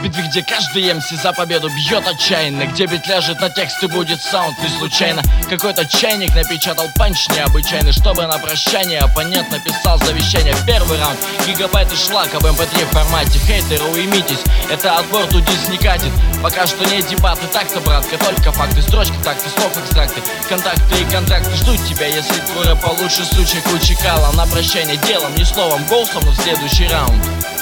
битве, где каждый МС за победу бьет отчаянно, где бит ляжет на текст и будет саунд не случайно. Какой-то чайник напечатал панч необычайный, чтобы на прощание оппонент написал завещание. В первый раунд гигабайты шлака в MP3 формате. Хейтеры, уймитесь, это отбор тудис не катит. Пока что не дебаты, так-то, братка, только факты. Строчки, такты, слов, экстракты, контакты и контракты ждут тебя. Если твой рэп получше, случай кучи кала. На прощание делом, не словом, голосом, но в следующий раунд.